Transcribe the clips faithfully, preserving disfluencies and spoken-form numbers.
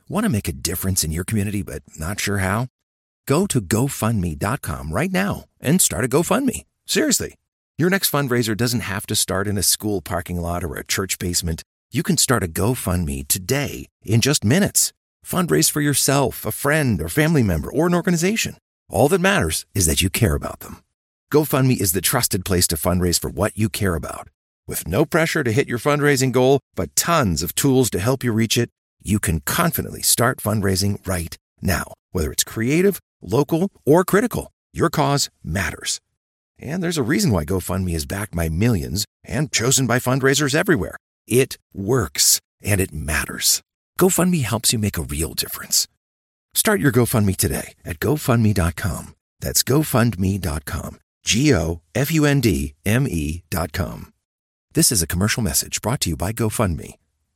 Want to make a difference in your community but not sure how? Go to go fund me dot com right now and start a GoFundMe. Seriously. Your next fundraiser doesn't have to start in a school parking lot or a church basement. You can start a GoFundMe today in just minutes. Fundraise for yourself, a friend, or family member, or an organization. All that matters is that you care about them. GoFundMe is the trusted place to fundraise for what you care about. With no pressure to hit your fundraising goal, but tons of tools to help you reach it, you can confidently start fundraising right now. Whether it's creative, local, or critical, your cause matters. And there's a reason why GoFundMe is backed by millions and chosen by fundraisers everywhere. It works, and it matters. GoFundMe helps you make a real difference. Start your GoFundMe today at go fund me dot com. That's go fund me dot com. G O F U N D M E dot com. This is a commercial message brought to you by GoFundMe.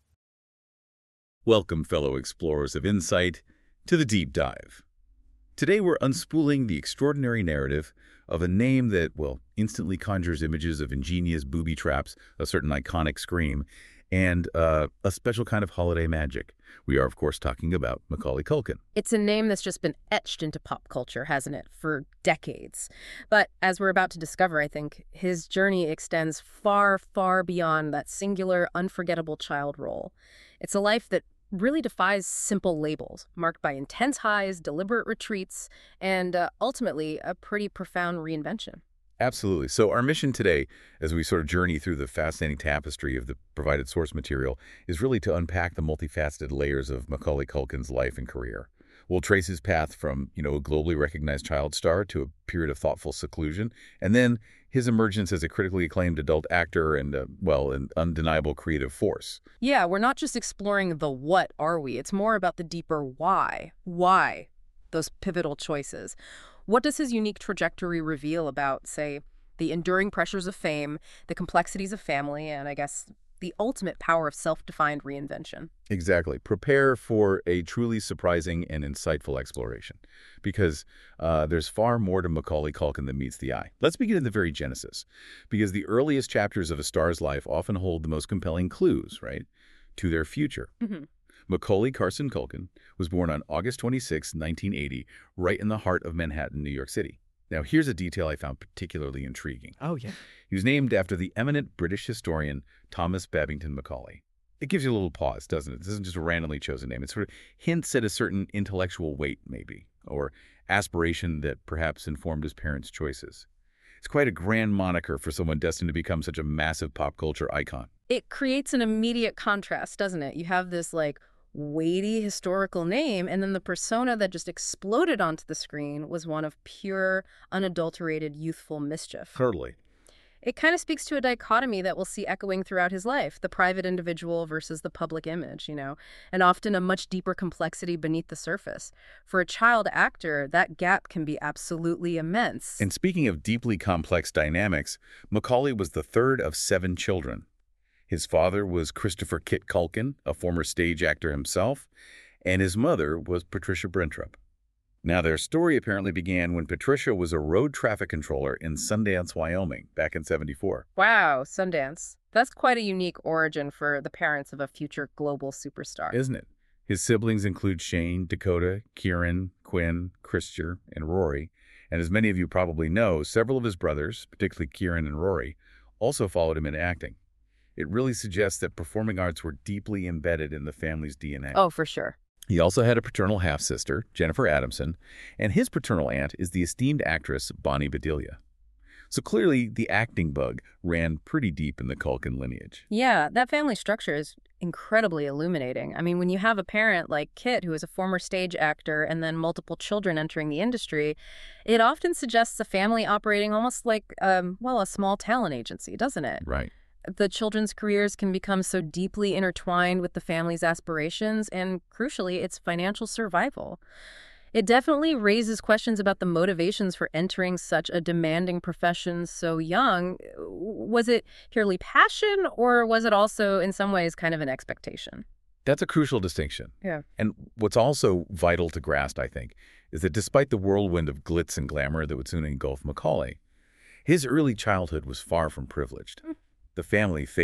Welcome, fellow explorers of insight, to the Deep Dive. Today we're unspooling the extraordinary narrative of a name that, well, instantly conjures images of ingenious booby traps, a certain iconic scream, and uh, a special kind of holiday magic. We are, of course, talking about Macaulay Culkin. It's a name that's just been etched into pop culture, hasn't it, for decades. But as we're about to discover, I think, his journey extends far, far beyond that singular, unforgettable child role. It's a life that really defies simple labels, marked by intense highs, deliberate retreats, and uh, ultimately a pretty profound reinvention. Absolutely. So our mission today, as we sort of journey through the fascinating tapestry of the provided source material, is really to unpack the multifaceted layers of Macaulay Culkin's life and career. We'll trace his path from, you know, a globally recognized child star to a period of thoughtful seclusion, and then his emergence as a critically acclaimed adult actor and, uh, well, an undeniable creative force. Yeah, we're not just exploring the what are we. It's more about the deeper why. Why those pivotal choices. What does his unique trajectory reveal about, say, the enduring pressures of fame, the complexities of family, and I guess the ultimate power of self-defined reinvention? Exactly. Prepare for a truly surprising and insightful exploration, because uh, there's far more to Macaulay Culkin than meets the eye. Let's begin in the very genesis, because the earliest chapters of a star's life often hold the most compelling clues, right, to their future. Mm-hmm. Macaulay Carson Culkin was born on August twenty-sixth, nineteen eighty, right in the heart of Manhattan, New York City. Now, here's a detail I found particularly intriguing. Oh, yeah. He was named after the eminent British historian Thomas Babington Macaulay. It gives you a little pause, doesn't it? This isn't just a randomly chosen name. It sort of hints at a certain intellectual weight, maybe, or aspiration that perhaps informed his parents' choices. It's quite a grand moniker for someone destined to become such a massive pop culture icon. It creates an immediate contrast, doesn't it? You have this, like, weighty historical name, and then the persona that just exploded onto the screen was one of pure, unadulterated, youthful mischief. Totally. It kind of speaks to a dichotomy that we'll see echoing throughout his life, the private individual versus the public image, you know, and often a much deeper complexity beneath the surface. For a child actor, that gap can be absolutely immense. And speaking of deeply complex dynamics, Macaulay was the third of seven children. His father was Christopher Kit Culkin, a former stage actor himself, and his mother was Patricia Brentrup. Now, their story apparently began when Patricia was a road traffic controller in Sundance, Wyoming, back in seventy-four. Wow, Sundance. That's quite a unique origin for the parents of a future global superstar. Isn't it? His siblings include Shane, Dakota, Kieran, Quinn, Christian, and Rory. And as many of you probably know, several of his brothers, particularly Kieran and Rory, also followed him in acting. It really suggests that performing arts were deeply embedded in the family's D N A. Oh, for sure. He also had a paternal half-sister, Jennifer Adamson, and his paternal aunt is the esteemed actress Bonnie Bedelia. So clearly, the acting bug ran pretty deep in the Culkin lineage. Yeah, that family structure is incredibly illuminating. I mean, when you have a parent like Kit, who is a former stage actor, and then multiple children entering the industry, it often suggests a family operating almost like, um, well, a small talent agency, doesn't it? Right. The children's careers can become so deeply intertwined with the family's aspirations and, crucially, its financial survival. It definitely raises questions about the motivations for entering such a demanding profession so young. Was it purely passion, or was it also, in some ways, kind of an expectation? That's a crucial distinction. Yeah. And what's also vital to grasp, I think, is that despite the whirlwind of glitz and glamour that would soon engulf Macaulay, his early childhood was far from privileged. Mm. The family faced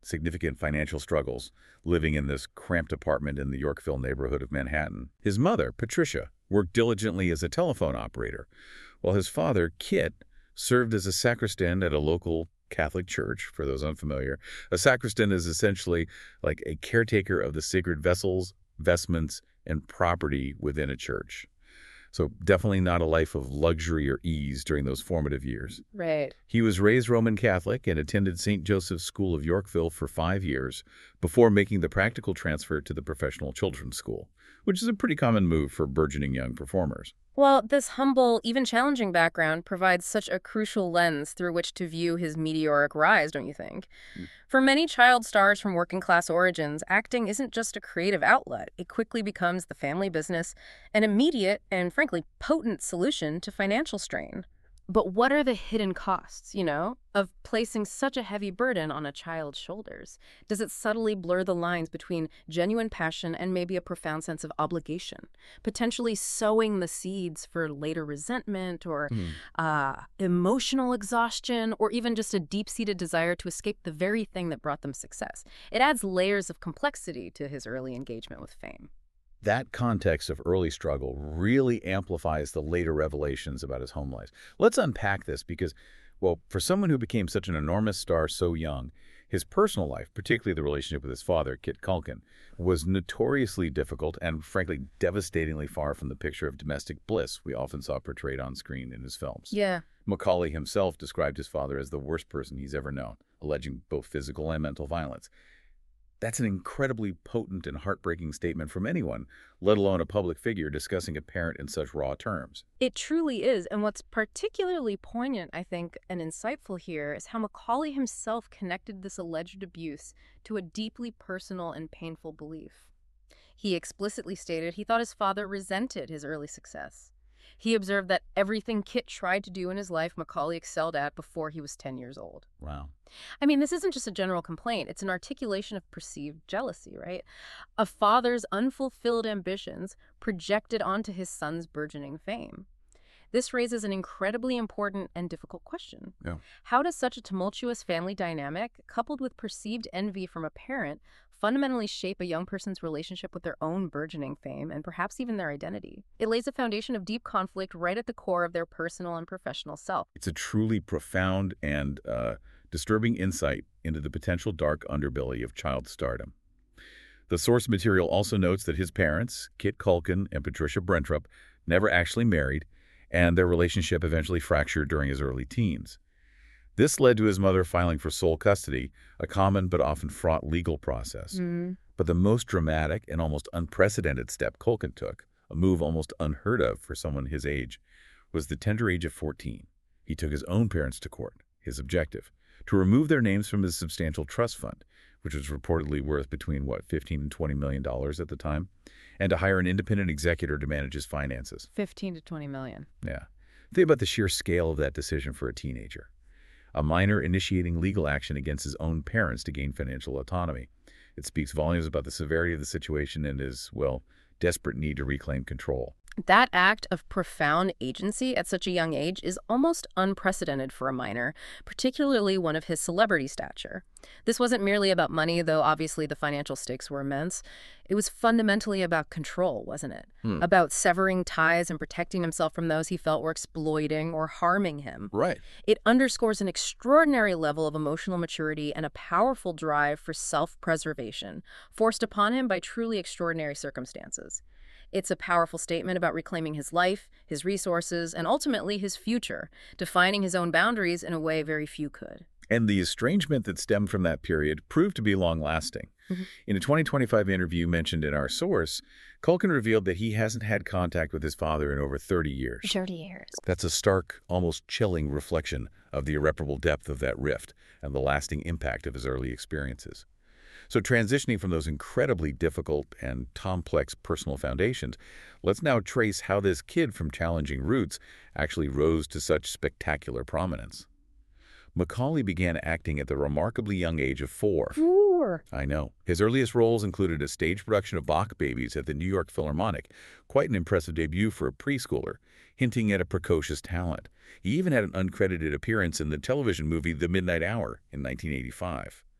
significant financial struggles, living in this cramped apartment in the Yorkville neighborhood of Manhattan. His mother, Patricia, worked diligently as a telephone operator, while his father, Kit, served as a sacristan at a local Catholic church. For those unfamiliar, a sacristan is essentially like a caretaker of the sacred vessels, vestments, and property within a church. So definitely not a life of luxury or ease during those formative years. Right. He was raised Roman Catholic and attended Saint Joseph's School of Yorkville for five years before making the practical transfer to the Professional Children's School, which is a pretty common move for burgeoning young performers. Well, this humble, even challenging background provides such a crucial lens through which to view his meteoric rise, don't you think? Mm. For many child stars from working-class origins, acting isn't just a creative outlet. It quickly becomes the family business, an immediate and, frankly, potent solution to financial strain. But what are the hidden costs, you know, of placing such a heavy burden on a child's shoulders? Does it subtly blur the lines between genuine passion and maybe a profound sense of obligation, potentially sowing the seeds for later resentment or mm. uh, emotional exhaustion, or even just a deep-seated desire to escape the very thing that brought them success? It adds layers of complexity to his early engagement with fame. That context of early struggle really amplifies the later revelations about his home life. Let's unpack this because, well, for someone who became such an enormous star so young, his personal life, particularly the relationship with his father, Kit Culkin, was notoriously difficult and, frankly, devastatingly far from the picture of domestic bliss we often saw portrayed on screen in his films. Yeah. Macaulay himself described his father as the worst person he's ever known, alleging both physical and mental violence. That's an incredibly potent and heartbreaking statement from anyone, let alone a public figure discussing a parent in such raw terms. It truly is, and what's particularly poignant, I think, and insightful here is how Macaulay himself connected this alleged abuse to a deeply personal and painful belief. He explicitly stated he thought his father resented his early success. He observed that everything Kit tried to do in his life, Macaulay excelled at before he was ten years old. Wow. I mean, this isn't just a general complaint. It's an articulation of perceived jealousy, right? A father's unfulfilled ambitions projected onto his son's burgeoning fame. This raises an incredibly important and difficult question. Yeah. How does such a tumultuous family dynamic, coupled with perceived envy from a parent, fundamentally shape a young person's relationship with their own burgeoning fame and perhaps even their identity? It lays a foundation of deep conflict right at the core of their personal and professional self. It's a truly profound and uh, disturbing insight into the potential dark underbelly of child stardom. The source material also notes that his parents, Kit Culkin and Patricia Brentrup, never actually married, and their relationship eventually fractured during his early teens. This led to his mother filing for sole custody, a common but often fraught legal process. Mm. But the most dramatic and almost unprecedented step Culkin took, a move almost unheard of for someone his age, was the tender age of fourteen. He took his own parents to court, his objective, to remove their names from his substantial trust fund, which was reportedly worth between, what, fifteen and twenty million dollars at the time, and to hire an independent executor to manage his finances. fifteen to twenty million. Yeah. Think about the sheer scale of that decision for a teenager. A minor initiating legal action against his own parents to gain financial autonomy. It speaks volumes about the severity of the situation and his, well, desperate need to reclaim control. That act of profound agency at such a young age is almost unprecedented for a minor, particularly one of his celebrity stature. This wasn't merely about money, though obviously the financial stakes were immense. It was fundamentally about control, wasn't it? Hmm. About severing ties and protecting himself from those he felt were exploiting or harming him. Right. It underscores an extraordinary level of emotional maturity and a powerful drive for self-preservation, forced upon him by truly extraordinary circumstances. It's a powerful statement about reclaiming his life, his resources, and ultimately his future, defining his own boundaries in a way very few could. And the estrangement that stemmed from that period proved to be long-lasting. Mm-hmm. In a twenty twenty-five interview mentioned in our source, Culkin revealed that he hasn't had contact with his father in over thirty years. thirty years. That's a stark, almost chilling reflection of the irreparable depth of that rift and the lasting impact of his early experiences. So transitioning from those incredibly difficult and complex personal foundations, let's now trace how this kid from challenging roots actually rose to such spectacular prominence. Macaulay began acting at the remarkably young age of four. Four. I know. His earliest roles included a stage production of Bach Babies at the New York Philharmonic, quite an impressive debut for a preschooler, hinting at a precocious talent. He even had an uncredited appearance in the television movie The Midnight Hour in nineteen eighty-five.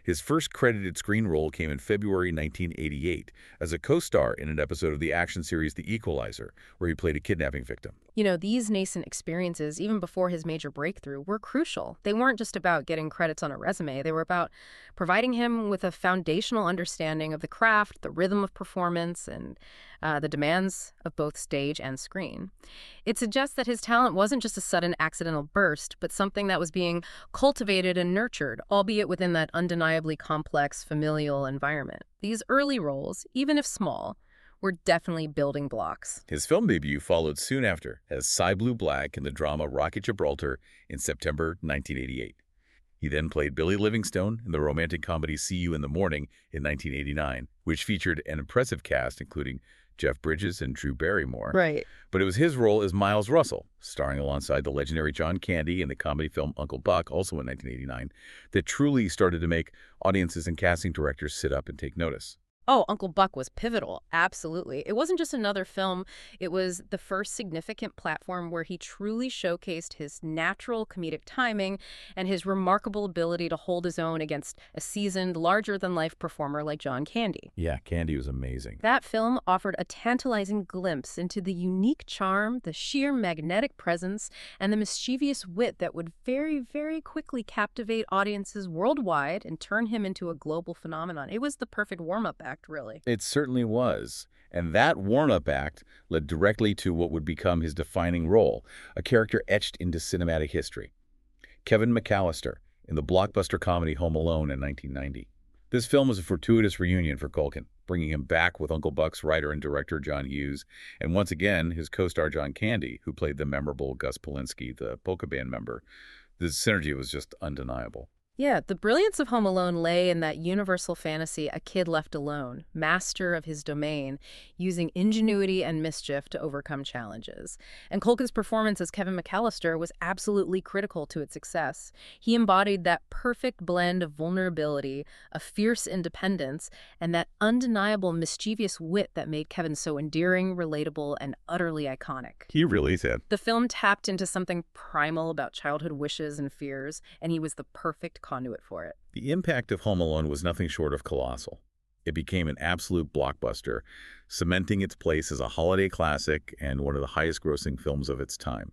His first credited screen role came in February nineteen eighty-eight as a co-star in an episode of the action series The Equalizer, where he played a kidnapping victim. You know, these nascent experiences, even before his major breakthrough, were crucial. They weren't just about getting credits on a resume. They were about providing him with a foundational understanding of the craft, the rhythm of performance, and uh, the demands of both stage and screen. It suggests that his talent wasn't just a sudden accidental burst, but something that was being cultivated and nurtured, albeit within that undeniably complex familial environment. These early roles, even if small, were definitely building blocks. His film debut followed soon after as Cy Blue Black in the drama Rocky Gibraltar in September nineteen eighty-eight. He then played Billy Livingstone in the romantic comedy See You in the Morning in nineteen eighty-nine, which featured an impressive cast including Jeff Bridges and Drew Barrymore. Right. But it was his role as Miles Russell, starring alongside the legendary John Candy in the comedy film Uncle Buck, also in nineteen eighty-nine, that truly started to make audiences and casting directors sit up and take notice. Oh, Uncle Buck was pivotal. Absolutely. It wasn't just another film. It was the first significant platform where he truly showcased his natural comedic timing and his remarkable ability to hold his own against a seasoned, larger-than-life performer like John Candy. Yeah, Candy was amazing. That film offered a tantalizing glimpse into the unique charm, the sheer magnetic presence, and the mischievous wit that would very, very quickly captivate audiences worldwide and turn him into a global phenomenon. It was the perfect warm-up act. Really. It certainly was. And that warm-up act led directly to what would become his defining role, a character etched into cinematic history. Kevin McAllister in the blockbuster comedy Home Alone in nineteen ninety. This film was a fortuitous reunion for Culkin, bringing him back with Uncle Buck's writer and director John Hughes, and once again his co-star John Candy, who played the memorable Gus Polinski, the polka band member. The synergy was just undeniable. Yeah, the brilliance of Home Alone lay in that universal fantasy, a kid left alone, master of his domain, using ingenuity and mischief to overcome challenges. And Culkin's performance as Kevin McAllister was absolutely critical to its success. He embodied that perfect blend of vulnerability, a fierce independence, and that undeniable mischievous wit that made Kevin so endearing, relatable, and utterly iconic. He really did. The film tapped into something primal about childhood wishes and fears, and he was the perfect conduit for it. The impact of Home Alone was nothing short of colossal. It became an absolute blockbuster, cementing its place as a holiday classic and one of the highest-grossing films of its time.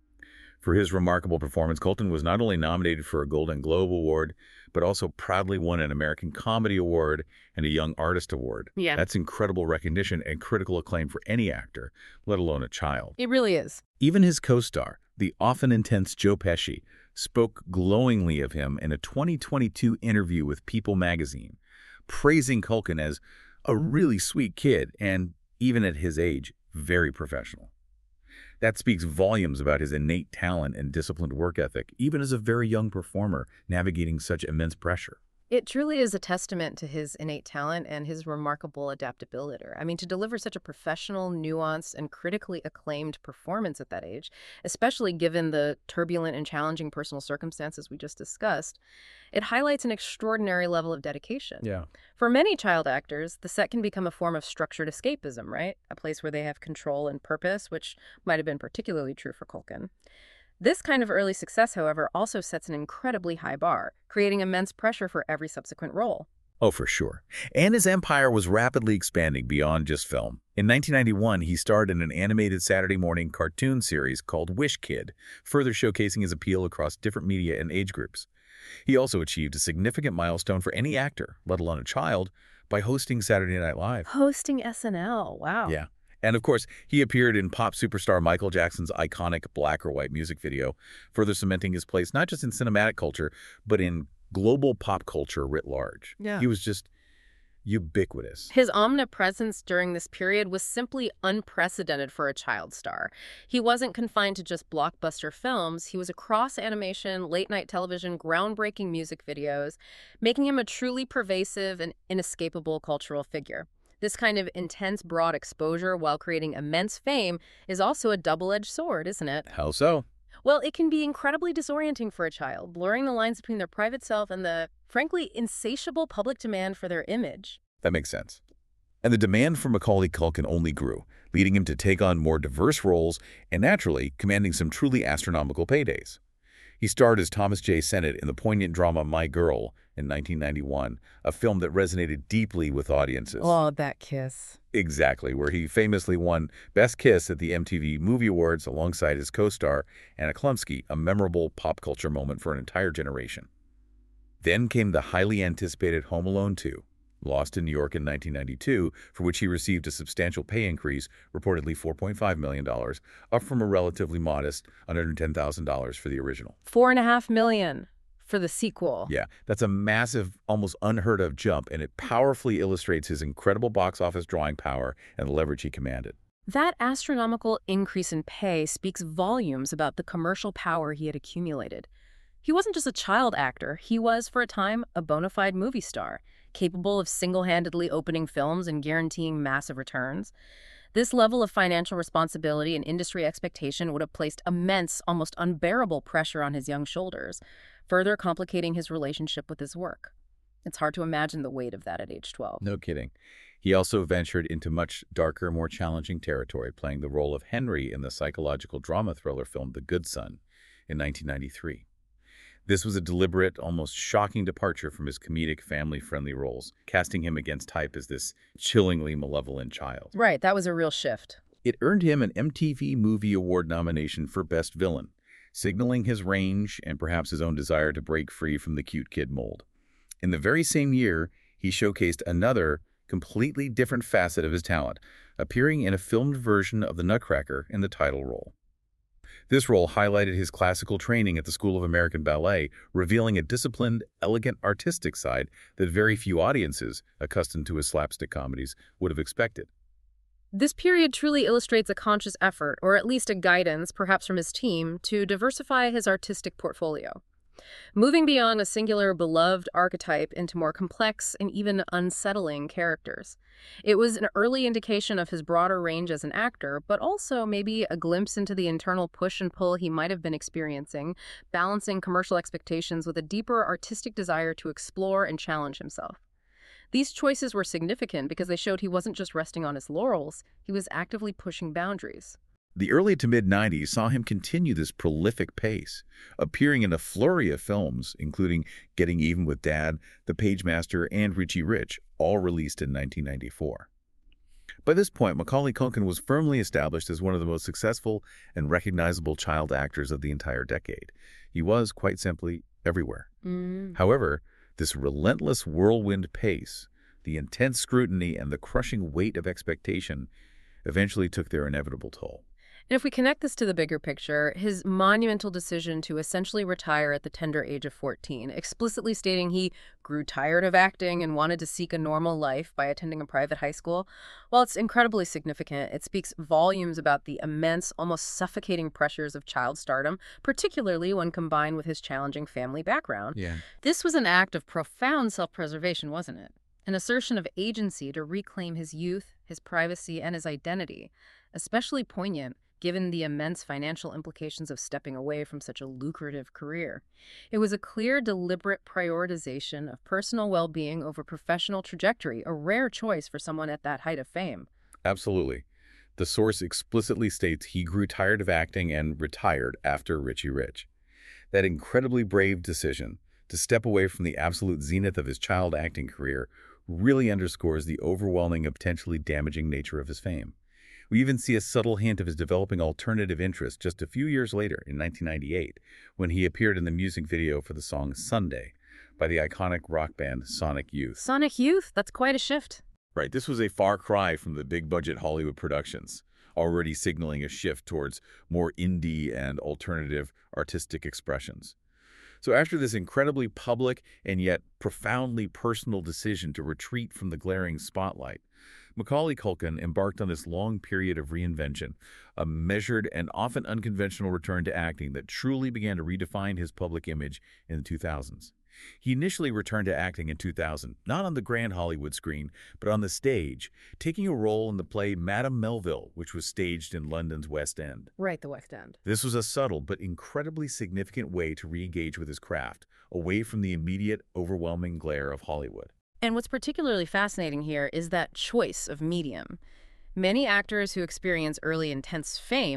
For his remarkable performance, Culkin was not only nominated for a Golden Globe Award, but also proudly won an American Comedy Award and a Young Artist Award. Yeah. That's incredible recognition and critical acclaim for any actor, let alone a child. It really is. Even his co-star, the often intense Joe Pesci, spoke glowingly of him in a twenty twenty-two interview with People magazine, praising Culkin as a really sweet kid and, even at his age, very professional. That speaks volumes about his innate talent and disciplined work ethic, even as a very young performer navigating such immense pressure. It truly is a testament to his innate talent and his remarkable adaptability. I mean, to deliver such a professional, nuanced, and critically acclaimed performance at that age, especially given the turbulent and challenging personal circumstances we just discussed, it highlights an extraordinary level of dedication. Yeah. For many child actors, the set can become a form of structured escapism, right? A place where they have control and purpose, which might have been particularly true for Culkin. This kind of early success, however, also sets an incredibly high bar, creating immense pressure for every subsequent role. Oh, for sure. And his empire was rapidly expanding beyond just film. In nineteen ninety-one, he starred in an animated Saturday morning cartoon series called Wish Kid, further showcasing his appeal across different media and age groups. He also achieved a significant milestone for any actor, let alone a child, by hosting Saturday Night Live. Hosting S N L, wow. Yeah. And of course, he appeared in pop superstar Michael Jackson's iconic Black or White music video, further cementing his place not just in cinematic culture, but in global pop culture writ large. Yeah. He was just ubiquitous. His omnipresence during this period was simply unprecedented for a child star. He wasn't confined to just blockbuster films. He was across animation, late-night television, groundbreaking music videos, making him a truly pervasive and inescapable cultural figure. This kind of intense, broad exposure while creating immense fame is also a double-edged sword, isn't it? How so? Well, it can be incredibly disorienting for a child, blurring the lines between their private self and the, frankly, insatiable public demand for their image. That makes sense. And the demand for Macaulay Culkin only grew, leading him to take on more diverse roles and, naturally, commanding some truly astronomical paydays. He starred as Thomas J. Sennett in the poignant drama My Girl in nineteen ninety-one, a film that resonated deeply with audiences. Oh, that kiss. Exactly, where he famously won Best Kiss at the M T V Movie Awards alongside his co-star, Anna Chlumsky, a memorable pop culture moment for an entire generation. Then came the highly anticipated Home Alone two, Lost in New York in nineteen ninety-two, for which he received a substantial pay increase, reportedly four point five million dollars, up from a relatively modest one hundred ten thousand dollars for the original. Four and a half million for the sequel. Yeah, that's a massive, almost unheard of jump, and it powerfully illustrates his incredible box office drawing power and the leverage he commanded. That astronomical increase in pay speaks volumes about the commercial power he had accumulated. He wasn't just a child actor, he was, for a time, a bona fide movie star, capable of single-handedly opening films and guaranteeing massive returns. This level of financial responsibility and industry expectation would have placed immense, almost unbearable pressure on his young shoulders, further complicating his relationship with his work. It's hard to imagine the weight of that at age twelve. No kidding. He also ventured into much darker, more challenging territory, playing the role of Henry in the psychological drama thriller film The Good Son in nineteen ninety-three. This was a deliberate, almost shocking departure from his comedic, family-friendly roles, casting him against type as this chillingly malevolent child. Right, that was a real shift. It earned him an M T V Movie Award nomination for Best Villain, signaling his range and perhaps his own desire to break free from the cute kid mold. In the very same year, he showcased another, completely different facet of his talent, appearing in a filmed version of The Nutcracker in the title role. This role highlighted his classical training at the School of American Ballet, revealing a disciplined, elegant, artistic side that very few audiences, accustomed to his slapstick comedies, would have expected. This period truly illustrates a conscious effort, or at least a guidance, perhaps from his team, to diversify his artistic portfolio. Moving beyond a singular beloved archetype into more complex and even unsettling characters. It was an early indication of his broader range as an actor, but also maybe a glimpse into the internal push and pull he might have been experiencing, balancing commercial expectations with a deeper artistic desire to explore and challenge himself. These choices were significant because they showed he wasn't just resting on his laurels, he was actively pushing boundaries. The early to mid-nineties saw him continue this prolific pace, appearing in a flurry of films, including Getting Even with Dad, The Pagemaster, and Richie Rich, all released in nineteen ninety-four. By this point, Macaulay Culkin was firmly established as one of the most successful and recognizable child actors of the entire decade. He was, quite simply, everywhere. Mm. However, this relentless whirlwind pace, the intense scrutiny, and the crushing weight of expectation eventually took their inevitable toll. And if we connect this to the bigger picture, his monumental decision to essentially retire at the tender age of fourteen, explicitly stating he grew tired of acting and wanted to seek a normal life by attending a private high school, while it's incredibly significant, it speaks volumes about the immense, almost suffocating pressures of child stardom, particularly when combined with his challenging family background. Yeah. This was an act of profound self-preservation, wasn't it? An assertion of agency to reclaim his youth, his privacy, and his identity, especially poignant given the immense financial implications of stepping away from such a lucrative career. It was a clear, deliberate prioritization of personal well-being over professional trajectory, a rare choice for someone at that height of fame. Absolutely. The source explicitly states he grew tired of acting and retired after Richie Rich. That incredibly brave decision to step away from the absolute zenith of his child acting career really underscores the overwhelming and potentially damaging nature of his fame. We even see a subtle hint of his developing alternative interest just a few years later, in nineteen ninety-eight, when he appeared in the music video for the song Sunday by the iconic rock band Sonic Youth. Sonic Youth? That's quite a shift. Right, this was a far cry from the big-budget Hollywood productions, already signaling a shift towards more indie and alternative artistic expressions. So after this incredibly public and yet profoundly personal decision to retreat from the glaring spotlight, Macaulay Culkin embarked on this long period of reinvention, a measured and often unconventional return to acting that truly began to redefine his public image in the two thousands. He initially returned to acting in two thousand, not on the grand Hollywood screen, but on the stage, taking a role in the play Madame Melville, which was staged in London's West End. Right, the West End. This was a subtle but incredibly significant way to re-engage with his craft, away from the immediate, overwhelming glare of Hollywood. And what's particularly fascinating here is that choice of medium. Many actors who experience early intense fame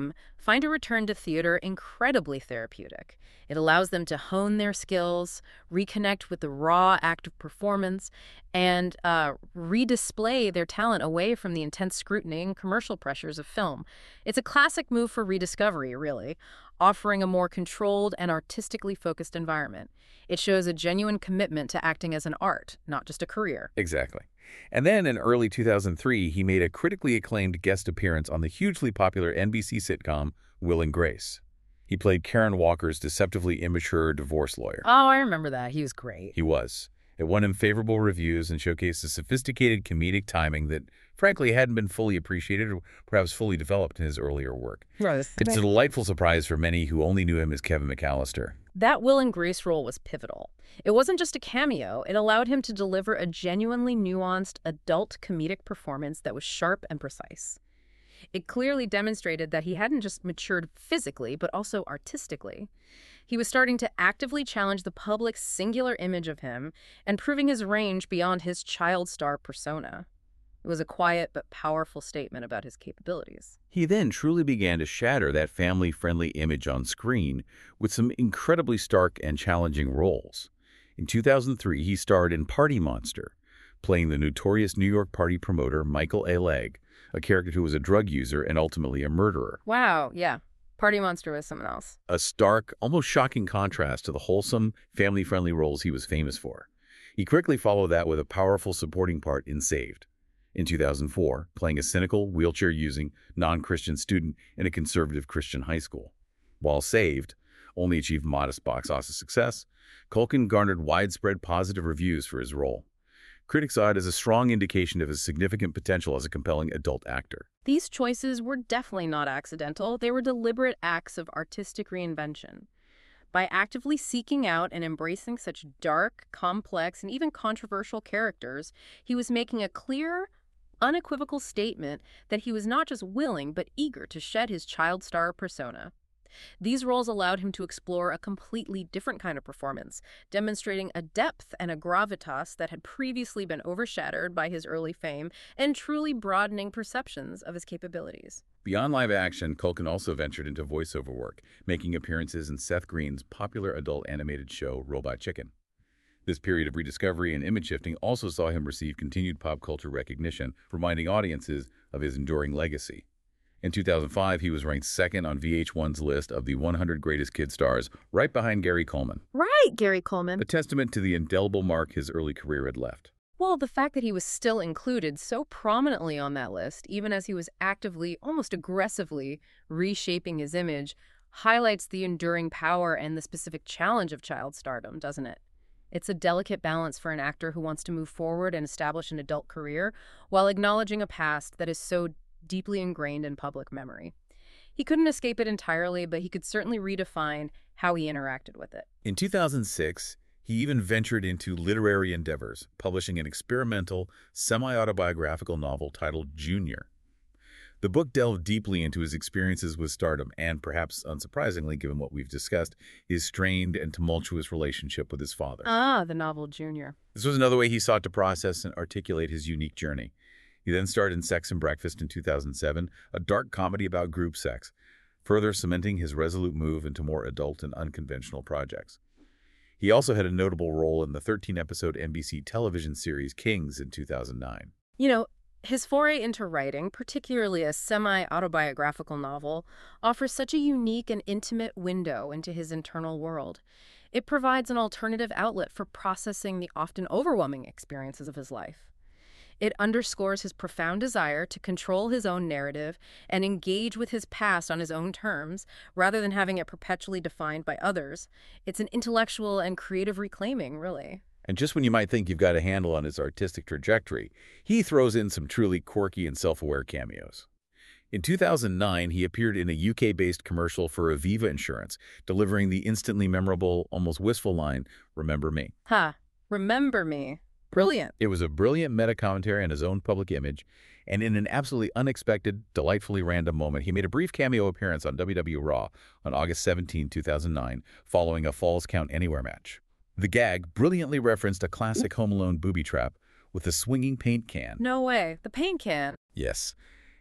find a return to theater incredibly therapeutic. It allows them to hone their skills, reconnect with the raw act of performance, and uh, redisplay their talent away from the intense scrutiny and commercial pressures of film. It's a classic move for rediscovery, really, offering a more controlled and artistically focused environment. It shows a genuine commitment to acting as an art, not just a career. Exactly. And then in early two thousand three, he made a critically acclaimed guest appearance on the hugely popular N B C sitcom Will and Grace. He played Karen Walker's deceptively immature divorce lawyer. Oh, I remember that. He was great. He was. It won him favorable reviews and showcased a sophisticated comedic timing that, frankly, hadn't been fully appreciated or perhaps fully developed in his earlier work. Right. It's a delightful surprise for many who only knew him as Kevin McAllister. That Will and Grace role was pivotal. It wasn't just a cameo. It allowed him to deliver a genuinely nuanced, adult comedic performance that was sharp and precise. It clearly demonstrated that he hadn't just matured physically, but also artistically. He was starting to actively challenge the public's singular image of him and proving his range beyond his child star persona. It was a quiet but powerful statement about his capabilities. He then truly began to shatter that family-friendly image on screen with some incredibly stark and challenging roles. In two thousand three, he starred in Party Monster, playing the notorious New York party promoter Michael A. Legg, a character who was a drug user and ultimately a murderer. Wow, yeah. Party Monster was someone else. A stark, almost shocking contrast to the wholesome, family-friendly roles he was famous for. He quickly followed that with a powerful supporting part in Saved, in two thousand four, playing a cynical, wheelchair-using, non-Christian student in a conservative Christian high school. While Saved only achieved modest box office success, Culkin garnered widespread positive reviews for his role. Critics saw it as a strong indication of his significant potential as a compelling adult actor. These choices were definitely not accidental. They were deliberate acts of artistic reinvention. By actively seeking out and embracing such dark, complex, and even controversial characters, he was making a clear, unequivocal statement that he was not just willing but eager to shed his child star persona. These roles allowed him to explore a completely different kind of performance, demonstrating a depth and a gravitas that had previously been overshadowed by his early fame and truly broadening perceptions of his capabilities. Beyond live action, Culkin also ventured into voiceover work, making appearances in Seth Green's popular adult animated show Robot Chicken. This period of rediscovery and image shifting also saw him receive continued pop culture recognition, reminding audiences of his enduring legacy. In two thousand five, he was ranked second on V H one's list of the one hundred greatest kid stars, right behind Gary Coleman. Right, Gary Coleman. A testament to the indelible mark his early career had left. Well, the fact that he was still included so prominently on that list, even as he was actively, almost aggressively, reshaping his image, highlights the enduring power and the specific challenge of child stardom, doesn't it? It's a delicate balance for an actor who wants to move forward and establish an adult career while acknowledging a past that is so deeply ingrained in public memory. He couldn't escape it entirely, but he could certainly redefine how he interacted with it. In two thousand six, he even ventured into literary endeavors, publishing an experimental, semi-autobiographical novel titled Junior. The book delved deeply into his experiences with stardom and, perhaps unsurprisingly given what we've discussed, his strained and tumultuous relationship with his father. Ah, the novel Junior. This was another way he sought to process and articulate his unique journey. He then starred in Sex and Breakfast in two thousand seven, a dark comedy about group sex, further cementing his resolute move into more adult and unconventional projects. He also had a notable role in the thirteen episode N B C television series Kings in two thousand nine. You know, his foray into writing, particularly a semi-autobiographical novel, offers such a unique and intimate window into his internal world. It provides an alternative outlet for processing the often overwhelming experiences of his life. It underscores his profound desire to control his own narrative and engage with his past on his own terms, rather than having it perpetually defined by others. It's an intellectual and creative reclaiming, really. And just when you might think you've got a handle on his artistic trajectory, he throws in some truly quirky and self-aware cameos. In two thousand nine, he appeared in a U K-based commercial for Aviva Insurance, delivering the instantly memorable, almost wistful line, "Remember me." Ha, remember me. Brilliant. It was a brilliant meta-commentary on his own public image, and in an absolutely unexpected, delightfully random moment, he made a brief cameo appearance on W W Raw on August seventeenth, two thousand nine, following a Falls Count Anywhere match. The gag brilliantly referenced a classic Home Alone booby trap with a swinging paint can. No way. The paint can. Yes.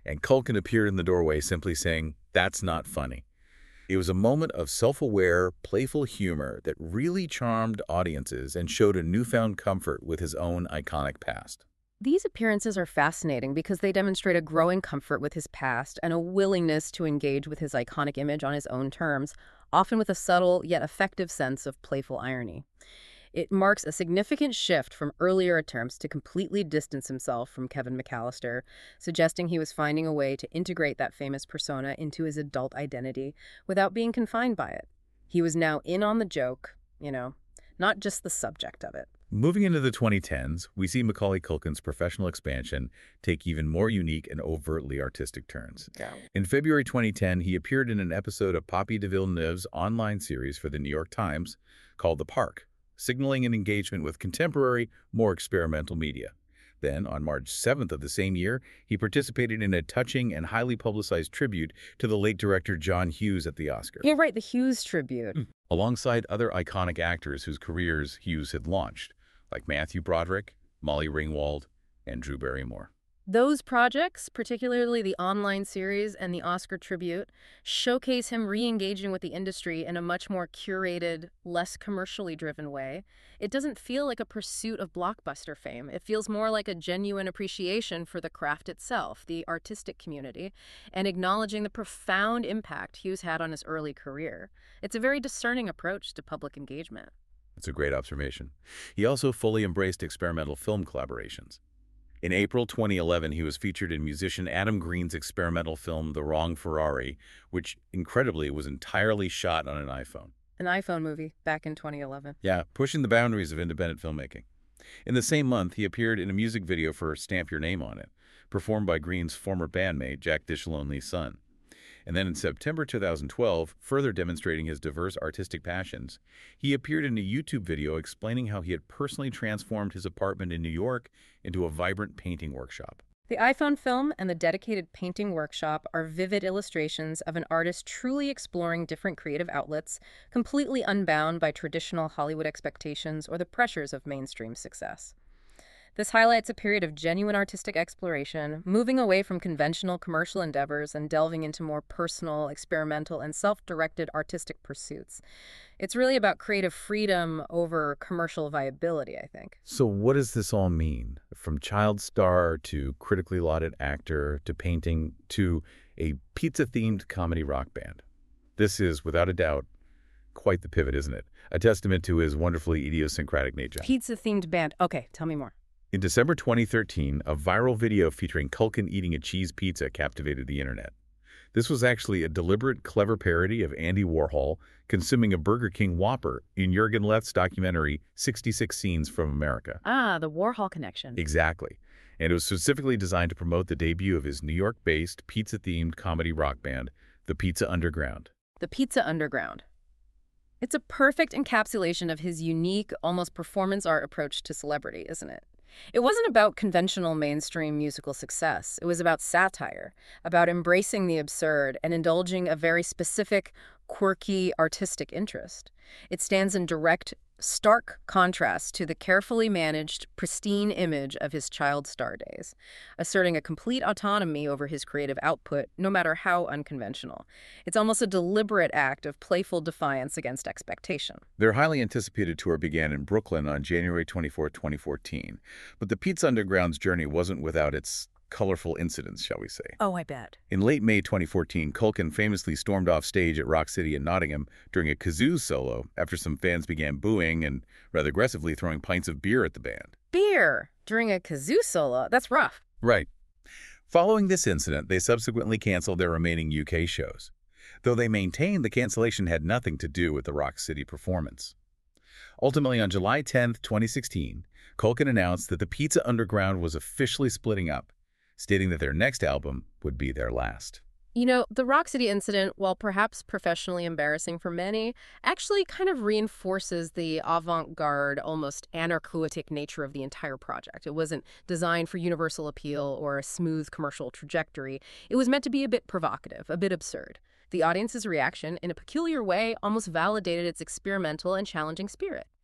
and Culkin appeared in the doorway simply saying, "That's not funny." It was a moment of self-aware, playful humor that really charmed audiences and showed a newfound comfort with his own iconic past. These appearances are fascinating because they demonstrate a growing comfort with his past and a willingness to engage with his iconic image on his own terms, often with a subtle yet effective sense of playful irony. It marks a significant shift from earlier attempts to completely distance himself from Kevin McAllister, suggesting he was finding a way to integrate that famous persona into his adult identity without being confined by it. He was now in on the joke, you know, not just the subject of it. Moving into the twenty tens, we see Macaulay Culkin's professional expansion take even more unique and overtly artistic turns. Yeah. In February twenty ten, he appeared in an episode of Poppy de Villeneuve's online series for the New York Times called The Park, signaling an engagement with contemporary, more experimental media. Then, on March seventh of the same year, he participated in a touching and highly publicized tribute to the late director John Hughes at the Oscars. Yeah, right, the Hughes tribute. Mm. Alongside other iconic actors whose careers Hughes had launched, like Matthew Broderick, Molly Ringwald, and Drew Barrymore. Those projects, particularly the online series and the Oscar tribute, showcase him re-engaging with the industry in a much more curated, less commercially driven way. It doesn't feel like a pursuit of blockbuster fame. It feels more like a genuine appreciation for the craft itself, the artistic community, and acknowledging the profound impact Hughes had on his early career. It's a very discerning approach to public engagement. That's a great observation. He also fully embraced experimental film collaborations. In April twenty eleven, he was featured in musician Adam Green's experimental film The Wrong Ferrari, which, incredibly, was entirely shot on an iPhone. An iPhone movie back in twenty eleven. Yeah, pushing the boundaries of independent filmmaking. In the same month, he appeared in a music video for Stamp Your Name on It, performed by Green's former bandmate, Jack Dishalonley's son. And then in September two thousand twelve, further demonstrating his diverse artistic passions, he appeared in a YouTube video explaining how he had personally transformed his apartment in New York into a vibrant painting workshop. The iPhone film and the dedicated painting workshop are vivid illustrations of an artist truly exploring different creative outlets, completely unbound by traditional Hollywood expectations or the pressures of mainstream success. This highlights a period of genuine artistic exploration, moving away from conventional commercial endeavors and delving into more personal, experimental, and self-directed artistic pursuits. It's really about creative freedom over commercial viability, I think. So what does this all mean? From child star to critically lauded actor to painting to a pizza-themed comedy rock band. This is, without a doubt, quite the pivot, isn't it? A testament to his wonderfully idiosyncratic nature. Pizza-themed band. Okay, tell me more. In December twenty thirteen, a viral video featuring Culkin eating a cheese pizza captivated the internet. This was actually a deliberate, clever parody of Andy Warhol consuming a Burger King Whopper in Jürgen Left's documentary sixty-six Scenes from America. Ah, the Warhol connection. Exactly. And it was specifically designed to promote the debut of his New York-based, pizza-themed comedy rock band, the Pizza Underground. The Pizza Underground. It's a perfect encapsulation of his unique, almost performance art approach to celebrity, isn't it? It wasn't about conventional mainstream musical success. It was about satire, about embracing the absurd and indulging a very specific, quirky, artistic interest. It stands in direct, stark contrast to the carefully managed, pristine image of his child star days, asserting a complete autonomy over his creative output, no matter how unconventional. It's almost a deliberate act of playful defiance against expectation. Their highly anticipated tour began in Brooklyn on January twenty-fourth, twenty fourteen, but the Pizza Underground's journey wasn't without its colorful incidents, shall we say. Oh, I bet. In late May twenty fourteen, Culkin famously stormed off stage at Rock City in Nottingham during a kazoo solo after some fans began booing and rather aggressively throwing pints of beer at the band. Beer during a kazoo solo? That's rough. Right. Following this incident, they subsequently canceled their remaining U K shows, though they maintained the cancellation had nothing to do with the Rock City performance. Ultimately, on July tenth, twenty sixteen, Culkin announced that the Pizza Underground was officially splitting up, stating that their next album would be their last. You know, the Rock City incident, while perhaps professionally embarrassing for many, actually kind of reinforces the avant-garde, almost anarchotic nature of the entire project. It wasn't designed for universal appeal or a smooth commercial trajectory. It was meant to be a bit provocative, a bit absurd. The audience's reaction, in a peculiar way, almost validated its experimental and challenging spirit.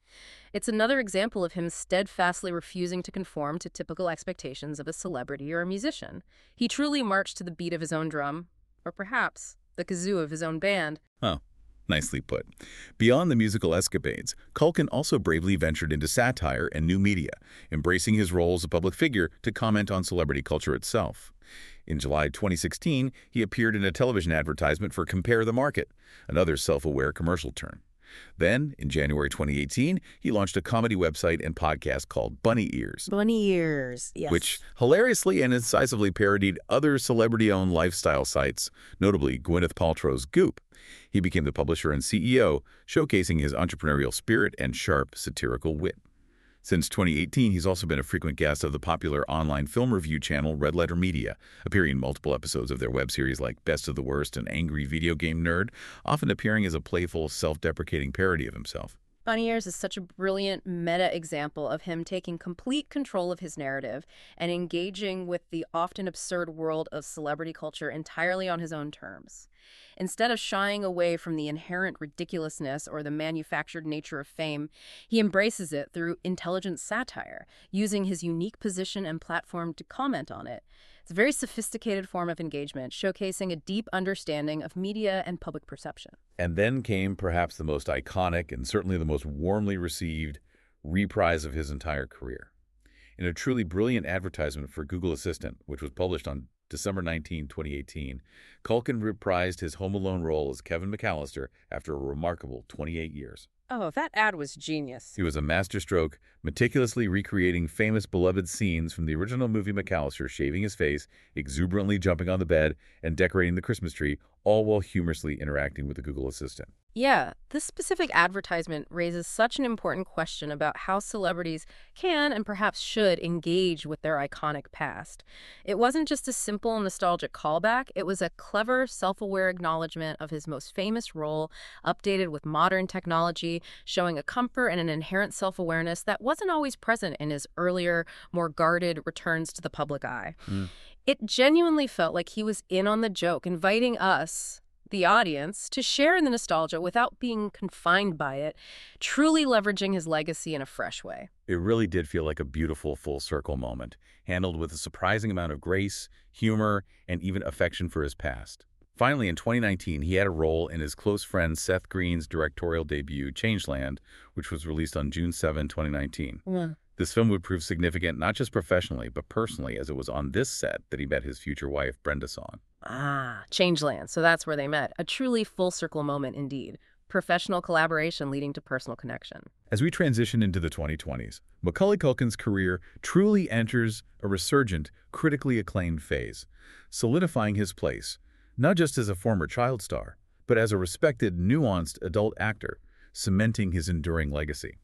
It's another example of him steadfastly refusing to conform to typical expectations of a celebrity or a musician. He truly marched to the beat of his own drum, or perhaps the kazoo of his own band. Oh, nicely put. Beyond the musical escapades, Culkin also bravely ventured into satire and new media, embracing his role as a public figure to comment on celebrity culture itself. In July twenty sixteen, he appeared in a television advertisement for Compare the Market, another self-aware commercial term. Then, in January twenty eighteen, he launched a comedy website and podcast called Bunny Ears. Bunny Ears, yes. Which hilariously and incisively parodied other celebrity-owned lifestyle sites, notably Gwyneth Paltrow's Goop. He became the publisher and C E O, showcasing his entrepreneurial spirit and sharp, satirical wit. Since twenty eighteen, he's also been a frequent guest of the popular online film review channel Red Letter Media, appearing in multiple episodes of their web series like Best of the Worst and Angry Video Game Nerd, often appearing as a playful, self-deprecating parody of himself. Bunny Ears is such a brilliant meta example of him taking complete control of his narrative and engaging with the often absurd world of celebrity culture entirely on his own terms. Instead of shying away from the inherent ridiculousness or the manufactured nature of fame, he embraces it through intelligent satire, using his unique position and platform to comment on it. It's a very sophisticated form of engagement, showcasing a deep understanding of media and public perception. And then came perhaps the most iconic and certainly the most warmly received reprise of his entire career. In a truly brilliant advertisement for Google Assistant, which was published on December nineteenth, twenty eighteen, Culkin reprised his Home Alone role as Kevin McAllister after a remarkable twenty-eight years. Oh, that ad was genius. He was a masterstroke, meticulously recreating famous beloved scenes from the original movie McAllister, shaving his face, exuberantly jumping on the bed, and decorating the Christmas tree, all while humorously interacting with the Google Assistant. Yeah, this specific advertisement raises such an important question about how celebrities can and perhaps should engage with their iconic past. It wasn't just a simple nostalgic callback, it was a clever, self-aware acknowledgement of his most famous role, updated with modern technology, showing a comfort and an inherent self-awareness that wasn't always present in his earlier, more guarded returns to the public eye. Mm. It genuinely felt like he was in on the joke, inviting us, the audience, to share in the nostalgia without being confined by it, truly leveraging his legacy in a fresh way. It really did feel like a beautiful full-circle moment, handled with a surprising amount of grace, humor, and even affection for his past. Finally, in twenty nineteen, he had a role in his close friend Seth Green's directorial debut, Changeland, which was released on June seventh, twenty nineteen. Yeah. This film would prove significant not just professionally, but personally, as it was on this set that he met his future wife, Brenda Song. Ah, Changeland. So that's where they met. A truly full-circle moment indeed. Professional collaboration leading to personal connection. As we transition into the twenty twenties, Macaulay Culkin's career truly enters a resurgent, critically acclaimed phase, solidifying his place, not just as a former child star, but as a respected, nuanced adult actor, cementing his enduring legacy.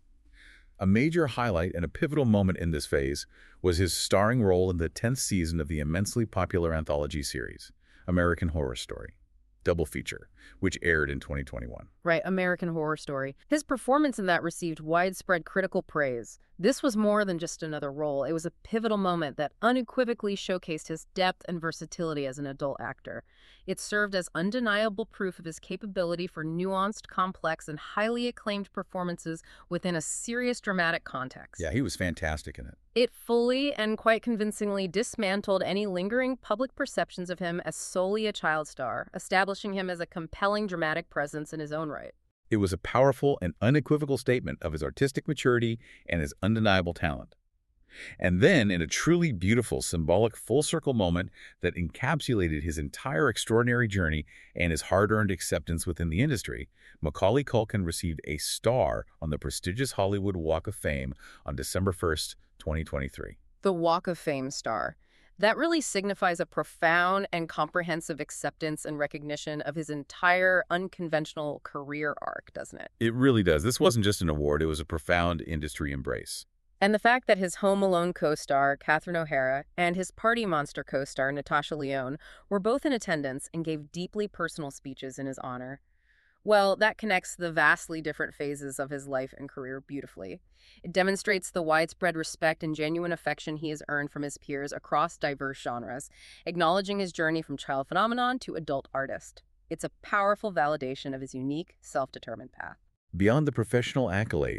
A major highlight and a pivotal moment in this phase was his starring role in the tenth season of the immensely popular anthology series, American Horror Story, double feature, which aired in twenty twenty-one. Right, American Horror Story. His performance in that received widespread critical praise. This was more than just another role. It was a pivotal moment that unequivocally showcased his depth and versatility as an adult actor. It served as undeniable proof of his capability for nuanced, complex, and highly acclaimed performances within a serious dramatic context. Yeah, he was fantastic in it. It fully and quite convincingly dismantled any lingering public perceptions of him as solely a child star, establishing him as a compelling dramatic presence in his own right. It was a powerful and unequivocal statement of his artistic maturity and his undeniable talent. And then, in a truly beautiful, symbolic, full-circle moment that encapsulated his entire extraordinary journey and his hard-earned acceptance within the industry, Macaulay Culkin received a star on the prestigious Hollywood Walk of Fame on December first, twenty twenty-three. The Walk of Fame star. That really signifies a profound and comprehensive acceptance and recognition of his entire unconventional career arc, doesn't it? It really does. This wasn't just an award, it was a profound industry embrace. And the fact that his Home Alone co-star, Catherine O'Hara, and his Party Monster co-star, Natasha Lyonne, were both in attendance and gave deeply personal speeches in his honor. Well, that connects the vastly different phases of his life and career beautifully. It demonstrates the widespread respect and genuine affection he has earned from his peers across diverse genres, acknowledging his journey from child phenomenon to adult artist. It's a powerful validation of his unique, self-determined path. Beyond the professional accolades,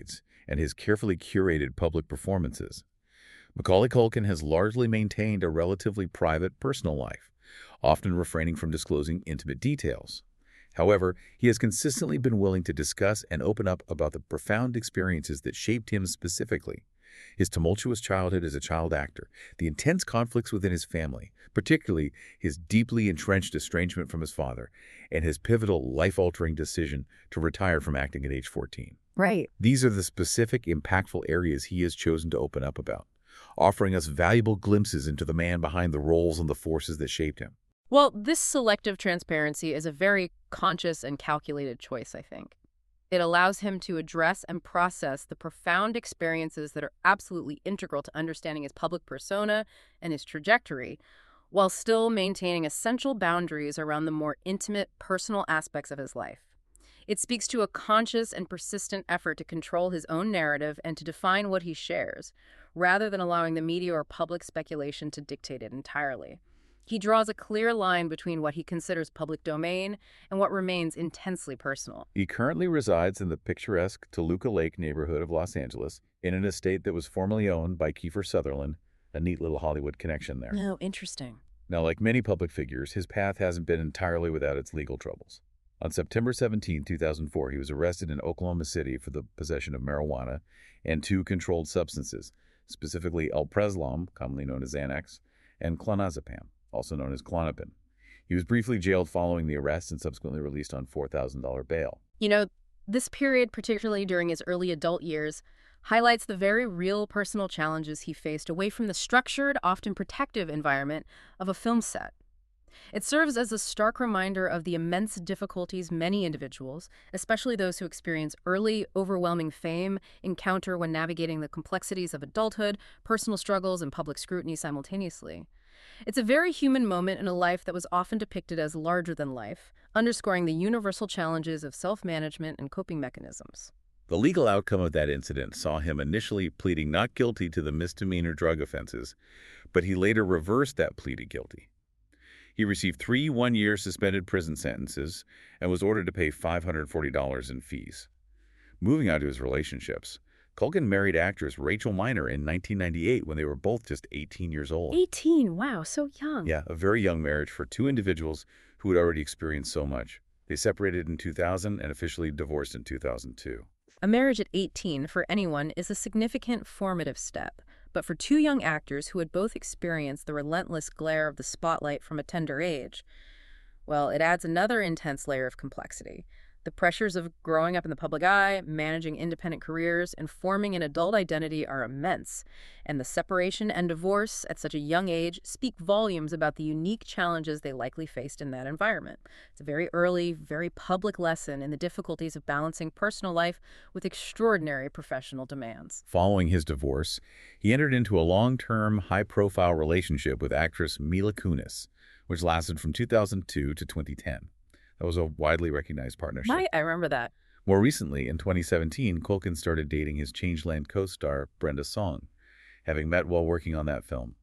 and his carefully curated public performances. Macaulay Culkin has largely maintained a relatively private personal life, often refraining from disclosing intimate details. However, he has consistently been willing to discuss and open up about the profound experiences that shaped him specifically. His tumultuous childhood as a child actor, the intense conflicts within his family, particularly his deeply entrenched estrangement from his father, and his pivotal, life-altering decision to retire from acting at age fourteen. Right. These are the specific, impactful areas he has chosen to open up about, offering us valuable glimpses into the man behind the roles and the forces that shaped him. Well, this selective transparency is a very conscious and calculated choice, I think. It allows him to address and process the profound experiences that are absolutely integral to understanding his public persona and his trajectory, while still maintaining essential boundaries around the more intimate, personal aspects of his life. It speaks to a conscious and persistent effort to control his own narrative and to define what he shares, rather than allowing the media or public speculation to dictate it entirely. He draws a clear line between what he considers public domain and what remains intensely personal. He currently resides in the picturesque Toluca Lake neighborhood of Los Angeles, in an estate that was formerly owned by Kiefer Sutherland, a neat little Hollywood connection there. Oh, interesting. Now, like many public figures, his path hasn't been entirely without its legal troubles. On September seventeenth, two thousand four, he was arrested in Oklahoma City for the possession of marijuana and two controlled substances, specifically alprazolam, commonly known as Xanax, and clonazepam, also known as Klonopin. He was briefly jailed following the arrest and subsequently released on four thousand dollars bail. You know, this period, particularly during his early adult years, highlights the very real personal challenges he faced away from the structured, often protective environment of a film set. It serves as a stark reminder of the immense difficulties many individuals, especially those who experience early, overwhelming fame, encounter when navigating the complexities of adulthood, personal struggles, and public scrutiny simultaneously. It's a very human moment in a life that was often depicted as larger than life, underscoring the universal challenges of self-management and coping mechanisms. The legal outcome of that incident saw him initially pleading not guilty to the misdemeanor drug offenses, but he later reversed that plea to guilty. He received three one-year suspended prison sentences and was ordered to pay five hundred forty dollars in fees. Moving on to his relationships, Culkin married actress Rachel Miner in nineteen ninety-eight when they were both just eighteen years old. eighteen, wow, so young. Yeah, a very young marriage for two individuals who had already experienced so much. They separated in two thousand and officially divorced in two thousand two. A marriage at eighteen for anyone is a significant formative step, but for two young actors who had both experienced the relentless glare of the spotlight from a tender age, well, it adds another intense layer of complexity. The pressures of growing up in the public eye, managing independent careers, and forming an adult identity are immense, and the separation and divorce at such a young age speak volumes about the unique challenges they likely faced in that environment. It's a very early, very public lesson in the difficulties of balancing personal life with extraordinary professional demands. Following his divorce, he entered into a long-term, high-profile relationship with actress Mila Kunis, which lasted from two thousand two to twenty ten. That was a widely recognized partnership. Right, I remember that. More recently, in twenty seventeen, Culkin started dating his Changeland co-star, Brenda Song, having met while working on that film.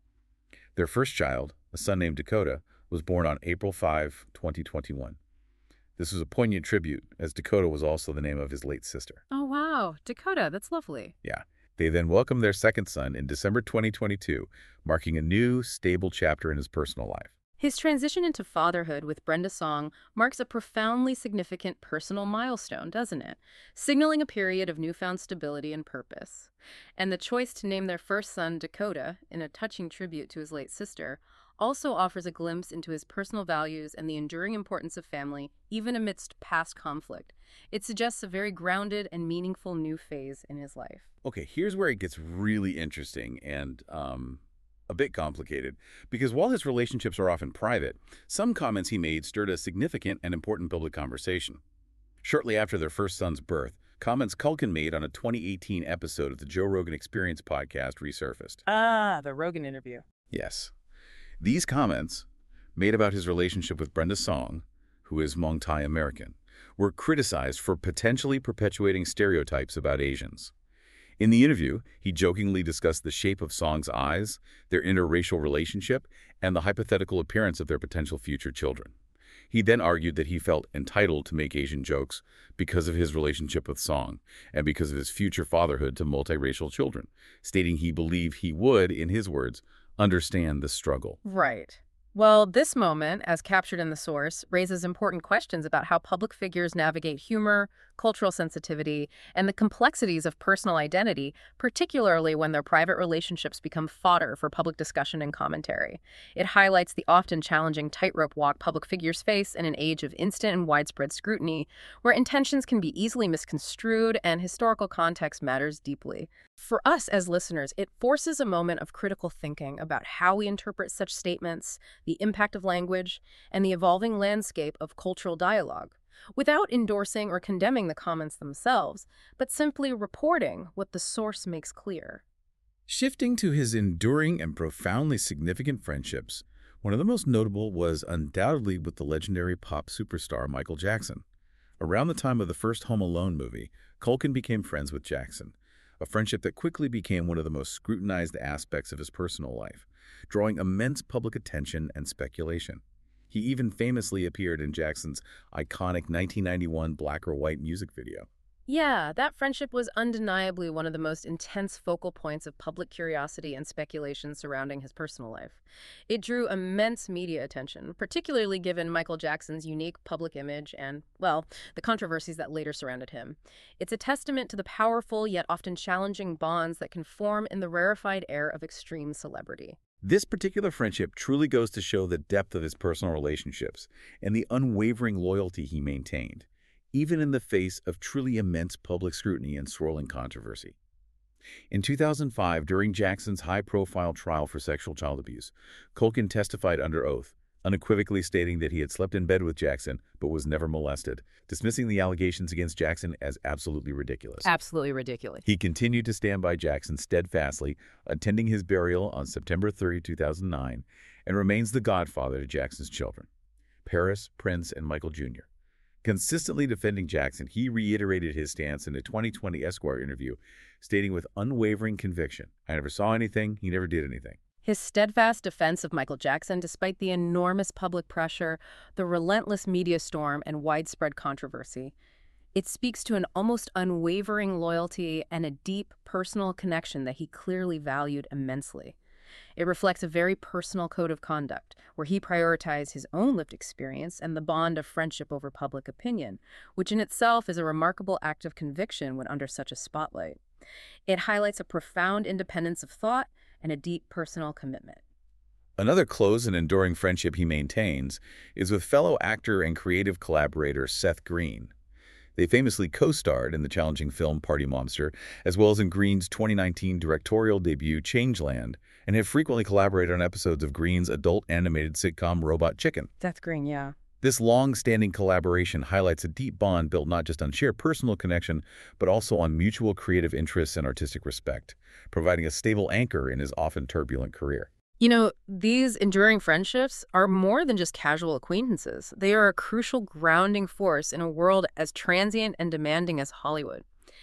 Their first child, a son named Dakota, was born on April fifth, twenty twenty-one. This was a poignant tribute, as Dakota was also the name of his late sister. Oh, wow. Dakota, that's lovely. Yeah. They then welcomed their second son in December twenty twenty-two, marking a new, stable chapter in his personal life. His transition into fatherhood with Brenda Song marks a profoundly significant personal milestone, doesn't it? Signaling a period of newfound stability and purpose. And the choice to name their first son Dakota, in a touching tribute to his late sister, also offers a glimpse into his personal values and the enduring importance of family, even amidst past conflict. It suggests a very grounded and meaningful new phase in his life. Okay, here's where it gets really interesting and um, a bit complicated, because while his relationships are often private, some comments he made stirred a significant and important public conversation. Shortly after their first son's birth, comments Culkin made on a twenty eighteen episode of the Joe Rogan Experience podcast resurfaced. Ah, the Rogan interview. Yes. These comments, made about his relationship with Brenda Song, who is Hmong Thai American, were criticized for potentially perpetuating stereotypes about Asians. In the interview, he jokingly discussed the shape of Song's eyes, their interracial relationship, and the hypothetical appearance of their potential future children. He then argued that he felt entitled to make Asian jokes because of his relationship with Song and because of his future fatherhood to multiracial children, stating he believed he would, in his words, understand the struggle. Right. Well, this moment, as captured in the source, raises important questions about how public figures navigate humor, cultural sensitivity, and the complexities of personal identity, particularly when their private relationships become fodder for public discussion and commentary. It highlights the often challenging tightrope walk public figures face in an age of instant and widespread scrutiny, where intentions can be easily misconstrued and historical context matters deeply. For us as listeners, it forces a moment of critical thinking about how we interpret such statements, the impact of language, and the evolving landscape of cultural dialogue, without endorsing or condemning the comments themselves, but simply reporting what the source makes clear. Shifting to his enduring and profoundly significant friendships, one of the most notable was undoubtedly with the legendary pop superstar Michael Jackson. Around the time of the first Home Alone movie, Culkin became friends with Jackson, a friendship that quickly became one of the most scrutinized aspects of his personal life, drawing immense public attention and speculation. He even famously appeared in Jackson's iconic nineteen ninety-one black or white music video. Yeah, that friendship was undeniably one of the most intense focal points of public curiosity and speculation surrounding his personal life. It drew immense media attention, particularly given Michael Jackson's unique public image and, well, the controversies that later surrounded him. It's a testament to the powerful yet often challenging bonds that can form in the rarefied air of extreme celebrity. This particular friendship truly goes to show the depth of his personal relationships and the unwavering loyalty he maintained, even in the face of truly immense public scrutiny and swirling controversy. In two thousand five, during Jackson's high-profile trial for sexual child abuse, Culkin testified under oath, unequivocally stating that he had slept in bed with Jackson but was never molested, dismissing the allegations against Jackson as absolutely ridiculous. Absolutely ridiculous. He continued to stand by Jackson steadfastly, attending his burial on September thirtieth, two thousand nine, and remains the godfather to Jackson's children, Paris, Prince, and Michael Junior Consistently defending Jackson, he reiterated his stance in a twenty twenty Esquire interview, stating with unwavering conviction, "I never saw anything, he never did anything." His steadfast defense of Michael Jackson, despite the enormous public pressure, the relentless media storm, and widespread controversy, it speaks to an almost unwavering loyalty and a deep personal connection that he clearly valued immensely. It reflects a very personal code of conduct, where he prioritized his own lived experience and the bond of friendship over public opinion, which in itself is a remarkable act of conviction when under such a spotlight. It highlights a profound independence of thought and a deep personal commitment. Another close and enduring friendship he maintains is with fellow actor and creative collaborator Seth Green. They famously co-starred in the challenging film Party Monster, as well as in Green's twenty nineteen directorial debut Changeland, and have frequently collaborated on episodes of Green's adult animated sitcom Robot Chicken. Seth Green, yeah. This long-standing collaboration highlights a deep bond built not just on shared personal connection, but also on mutual creative interests and artistic respect, providing a stable anchor in his often turbulent career. You know, these enduring friendships are more than just casual acquaintances. They are a crucial grounding force in a world as transient and demanding as Hollywood.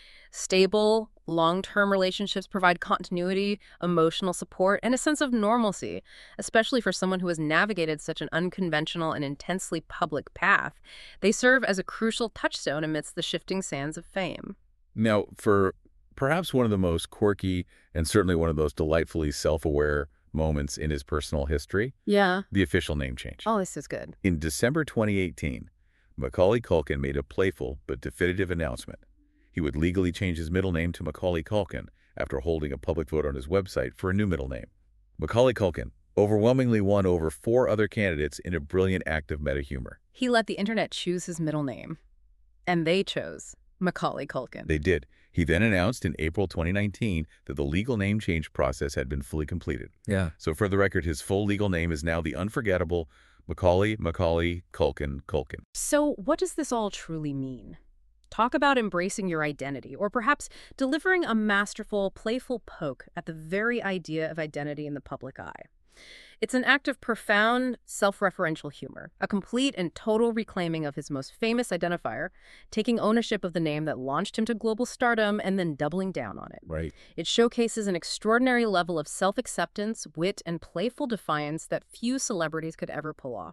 Stable, long-term relationships provide continuity, emotional support, and a sense of normalcy, especially for someone who has navigated such an unconventional and intensely public path. They serve as a crucial touchstone amidst the shifting sands of fame. Now, for perhaps one of the most quirky and certainly one of those delightfully self-aware moments in his personal history, Yeah. the official name change. Oh, this is good. In December twenty eighteen, Macaulay Culkin made a playful but definitive announcement. He would legally change his middle name to Macaulay Culkin after holding a public vote on his website for a new middle name. Macaulay Culkin overwhelmingly won over four other candidates in a brilliant act of meta-humor. He let the internet choose his middle name, and they chose Macaulay Culkin. They did. He then announced in April twenty nineteen that the legal name change process had been fully completed. Yeah. So for the record, his full legal name is now the unforgettable Macaulay Macaulay Culkin Culkin. So what does this all truly mean? Talk about embracing your identity, or perhaps delivering a masterful, playful poke at the very idea of identity in the public eye. It's an act of profound, self-referential humor, a complete and total reclaiming of his most famous identifier, taking ownership of the name that launched him to global stardom and then doubling down on it. Right. It showcases an extraordinary level of self-acceptance, wit, and playful defiance that few celebrities could ever pull off.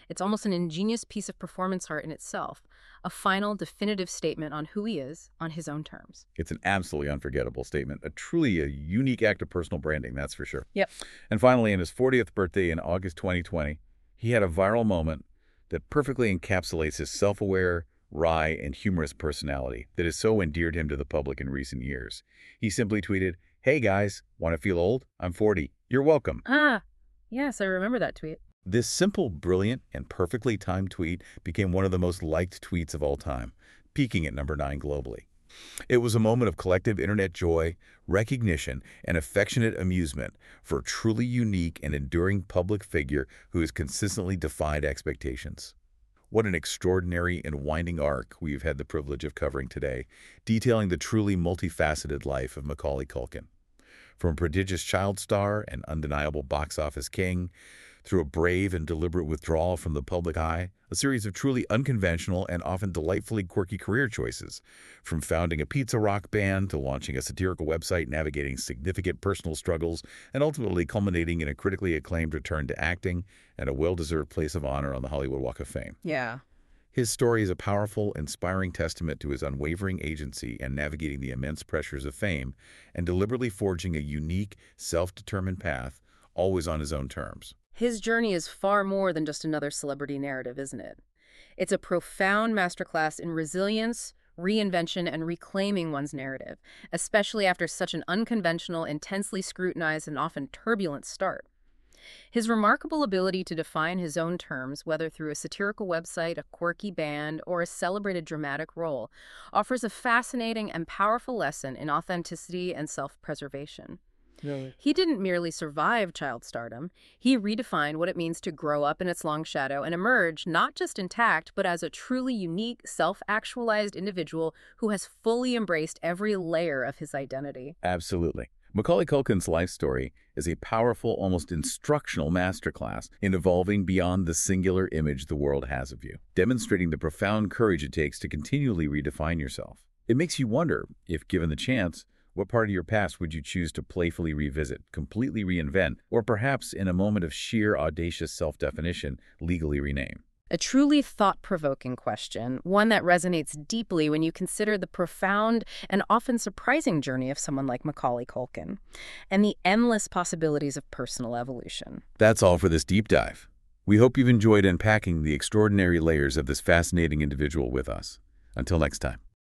It's almost an ingenious piece of performance art in itself, a final, definitive statement on who he is on his own terms. It's an absolutely unforgettable statement, a truly a unique act of personal branding, that's for sure. Yep. And finally, in his fortieth birthday in August twenty twenty, he had a viral moment that perfectly encapsulates his self-aware, wry, and humorous personality that has so endeared him to the public in recent years. He simply tweeted, "Hey guys, want to feel old? I'm forty. You're welcome." Ah, yes, I remember that tweet. This simple, brilliant, and perfectly timed tweet became one of the most liked tweets of all time, peaking at number nine globally. It was a moment of collective internet joy, recognition, and affectionate amusement for a truly unique and enduring public figure who has consistently defied expectations. What an extraordinary and winding arc we've had the privilege of covering today, detailing the truly multifaceted life of Macaulay Culkin. From a prodigious child star and undeniable box office king, through a brave and deliberate withdrawal from the public eye, a series of truly unconventional and often delightfully quirky career choices. From founding a pizza rock band to launching a satirical website, navigating significant personal struggles, and ultimately culminating in a critically acclaimed return to acting and a well-deserved place of honor on the Hollywood Walk of Fame. Yeah. His story is a powerful, inspiring testament to his unwavering agency and navigating the immense pressures of fame and deliberately forging a unique, self-determined path, always on his own terms. His journey is far more than just another celebrity narrative, isn't it? It's a profound masterclass in resilience, reinvention, and reclaiming one's narrative, especially after such an unconventional, intensely scrutinized, and often turbulent start. His remarkable ability to define his own terms, whether through a satirical website, a quirky band, or a celebrated dramatic role, offers a fascinating and powerful lesson in authenticity and self-preservation. Really? He didn't merely survive child stardom. He redefined what it means to grow up in its long shadow and emerge not just intact, but as a truly unique, self-actualized individual who has fully embraced every layer of his identity. Absolutely. Macaulay Culkin's life story is a powerful, almost instructional masterclass in evolving beyond the singular image the world has of you, demonstrating the profound courage it takes to continually redefine yourself. It makes you wonder, if given the chance, what part of your past would you choose to playfully revisit, completely reinvent, or perhaps in a moment of sheer audacious self-definition, legally rename? A truly thought-provoking question, one that resonates deeply when you consider the profound and often surprising journey of someone like Macaulay Culkin and the endless possibilities of personal evolution. That's all for this deep dive. We hope you've enjoyed unpacking the extraordinary layers of this fascinating individual with us. Until next time.